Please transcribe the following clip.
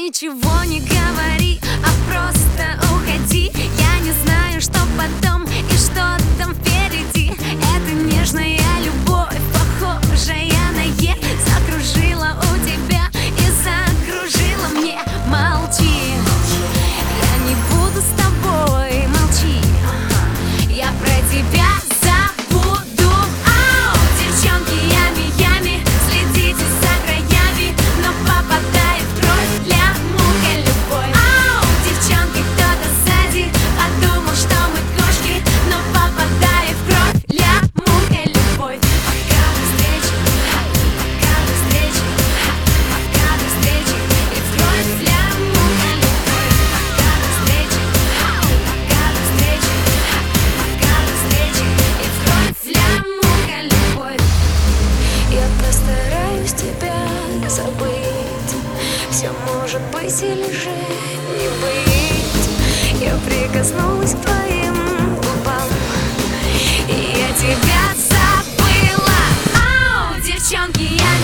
ничего не говори, а просто уходи. Я не знаю, что потом и что там впереди. Это нежная любовь, похожая на Е, закружила у тебя и закружила мне. Молчи, я не буду с тобой, молчи, я про тебя забуду. Ау, девчонки, ями-ями, следите за краями, но попадает в кровь лямука любовь. Ау, девчонки, кто-то сзади подумал, что мы кошки, но попадает в кровь лямука любовь. Пока до встречи, пока до встречи, пока до встречи, и в кровь лямука любовь. Пока до встречи, пока до встречи, пока до встречи, и в кровь лямука любовь. Я постараюсь тебя забыть, все может быть или же не быть. Я прикоснулась к твоим губам, и я тебя забыла. Ау, девчонки, я